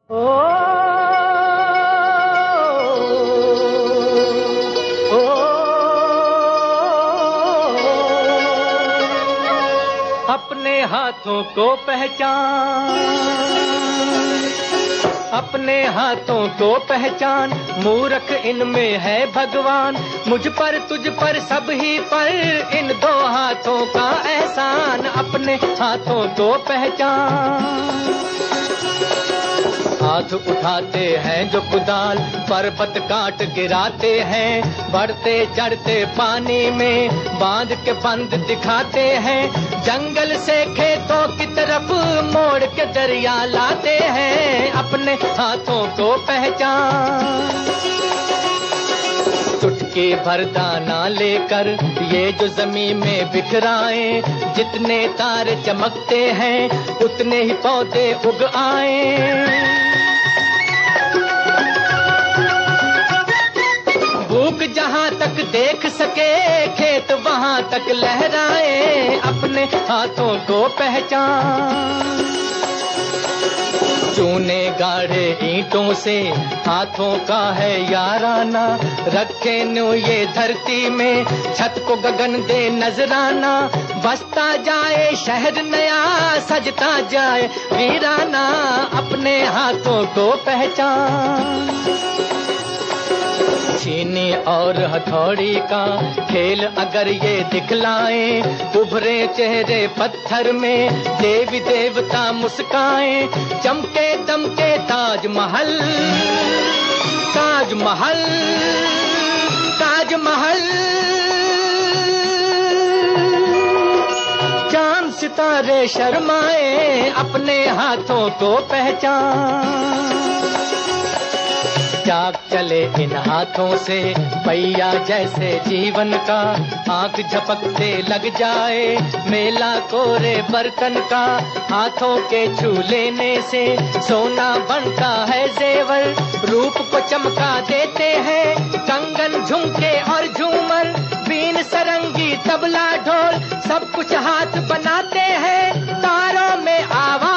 ओ, ओ, अपने हाथों को पहचान, अपने हाथों को पहचान, मूर्ख इनमें है भगवान। मुझ पर तुझ पर सब ही पर इन दो हाथों का एहसान, अपने हाथों को पहचान। हाथ उठाते हैं जो कुदाल, पर्वत काट गिराते हैं, बढ़ते चढ़ते पानी में बांध के बंद दिखाते हैं, जंगल से खेतों की तरफ मोड़ के दरिया लाते हैं, अपने हाथों को पहचान। चुटकी भर दाना लेकर ये जो जमीन में बिखराए, जितने तारे चमकते हैं उतने ही पौधे उग आए। भूख जहाँ तक देख सके खेत वहाँ तक लहराए, अपने हाथों को पहचान। चूने गाढ़े ईंटों से हाथों का है याराना, रखे न्यू ये धरती में छत को गगन दे नजराना, बसता जाए शहर नया सजता जाए वीराना, अपने हाथों को पहचान। छीनी और हथौड़ी का खेल अगर ये दिखलाएं, उभरे चेहरे पत्थर में देवी देवता मुस्काएं, चमके दमके ताजमहल, ताजमहल, ताजमहल, चांद सितारे शर्माए, अपने हाथों को पहचान। जाग चले इन हाथों से पहिया जैसे जीवन का, आंख झपकते लग जाए मेला कोरे बर्तन का, हाथों के छू लेने से सोना बनता है जेवर, रूप को चमका देते हैं कंगन झुमके और झूमर, बीन सरंगी तबला ढोल सब कुछ हाथ बनाते हैं, तारों में आवाज